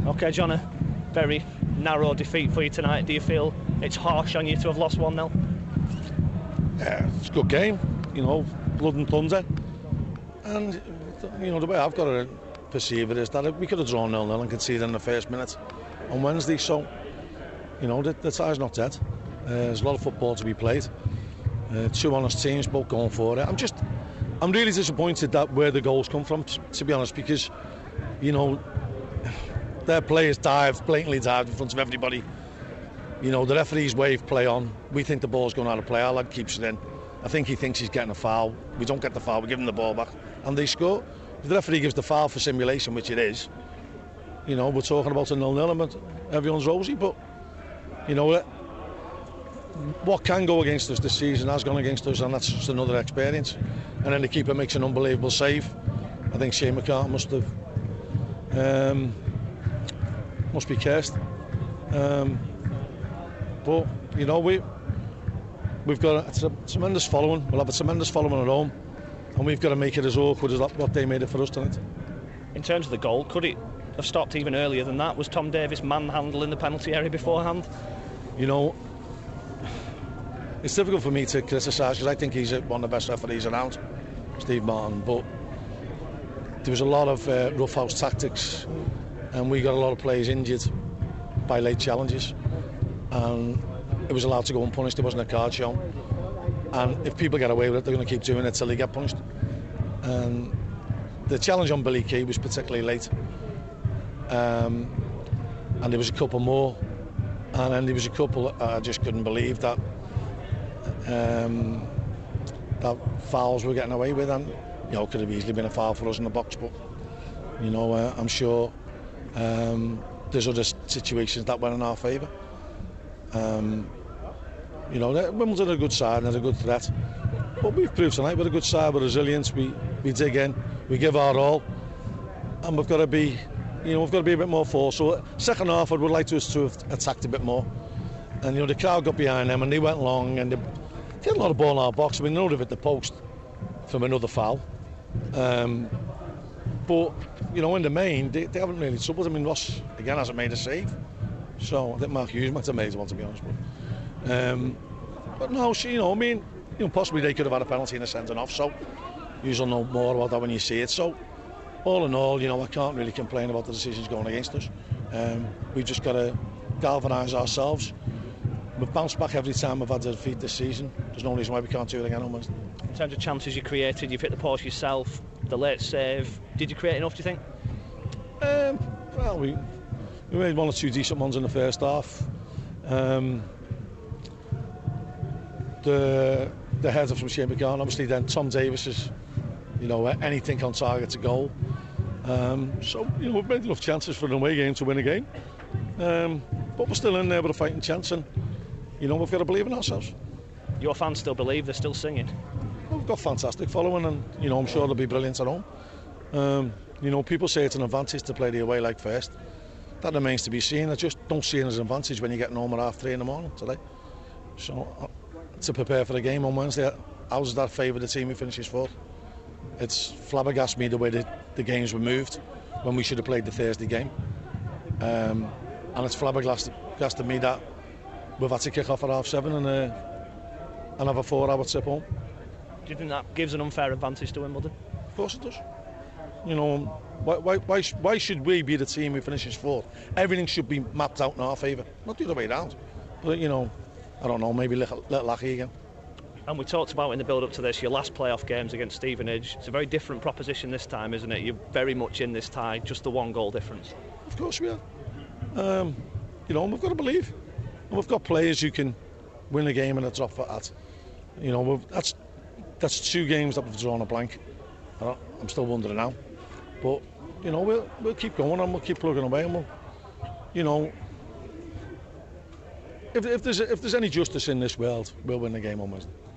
Okay, John, a very narrow defeat for you tonight. Do you feel it's harsh on you to have lost 1-0? Yeah, it's a good game, you know, blood and thunder. And, you know, the way I've got to perceive it is that we could have drawn 0-0 and conceded in the first minute on Wednesday. So, you know, the tie's not dead. There's a lot of football to be played. Two honest teams, both going for it. I'm really disappointed that where the goals come from, to be honest, because, you know, their players blatantly dived in front of everybody. You know, the referees wave play on. We think the ball's going out of play. Our lad keeps it in. I think he thinks he's getting a foul. We don't get the foul. We give him the ball back, and they score. If the referee gives the foul for simulation, which it is, you know, we're talking about a 0-0 and everyone's rosy. But, you know, what can go against us this season has gone against us, and that's just another experience. And then the keeper makes an unbelievable save. I think Shane McCarthy must be cursed. But, you know, we've got a tremendous following. We'll have a tremendous following at home, and we've got to make it as awkward as what they made it for us tonight. In terms of the goal, could it have stopped even earlier than that? Was Tom Davies manhandling the penalty area beforehand? You know, it's difficult for me to criticise because I think he's one of the best referees around, Steve Martin. But there was a lot of roughhouse tactics, and we got a lot of players injured by late challenges, and it was allowed to go unpunished. There wasn't a card shown, and if people get away with it, they're going to keep doing it till they get punished. And the challenge on Billy Key was particularly late, and there was a couple more, and then there was a couple I just couldn't believe that that fouls were getting away with, and you know, could have easily been a foul for us in the box. But you know, I'm sure there's other situations that went in our favour. You know, Wimbledon are a good side and they're a good threat, but we've proved tonight we're a good side. We're resilient. We dig in, we give our all, and we've got to be, you know, we've got to be a bit more forceful. So second half, I would like us to have attacked a bit more, and you know, the crowd got behind them and they went long and they had a lot of ball in our box. I mean, none of it the post from another foul. But you know, in the main, they haven't really troubled. I mean, Ross again hasn't made a save, so I think Mark Hughes might have made one, to be honest. But no, you know, I mean, you know, possibly they could have had a penalty in a sending off. So you'll know more about that when you see it. So all in all, you know, I can't really complain about the decisions going against us. We've just got to galvanise ourselves. We've bounced back every time we've had a defeat this season. There's no reason why we can't do it again almost. In terms of chances you created, you've hit the post yourself, the late save. Did you create enough, do you think? Well, we made one or two decent ones in the first half. The header from Shane McCarthy, obviously then Tom Davies is, you know, anything on target to goal. So, you know, we've made enough chances for an away game to win a game. But we're still in there with a fighting chance, and, you know, we've got to believe in ourselves. Your fans still believe, they're still singing? We've got fantastic following, and, you know, I'm sure they'll be brilliant at home. You know, people say it's an advantage to play the away leg first. That remains to be seen. I just don't see it as an advantage when you're getting home at 3:30 in the morning today. So, to prepare for the game on Wednesday, how does that favour the team who finishes fourth? It's flabbergasted me the way the games were moved when we should have played the Thursday game. And it's flabbergasted me that we've had to kick off at 7:30 and have a 4-hour trip home. Do you think that gives an unfair advantage to Wimbledon? Of course it does. You know, why should we be the team who finishes fourth? Everything should be mapped out in our favour, not the other way around. But, you know, I don't know, maybe little lucky again. And we talked about in the build-up to this, your last playoff games against Stevenage. It's a very different proposition this time, isn't it? You're very much in this tie, just the 1 goal difference. Of course we are. You know, we've got to believe. And we've got players who can win a game and a drop for that. You know, that's 2 games that we've drawn a blank. I'm still wondering now. But, you know, we'll keep going and we'll keep plugging away, and we'll, you know, if there's any justice in this world, we'll win the game on Wednesday.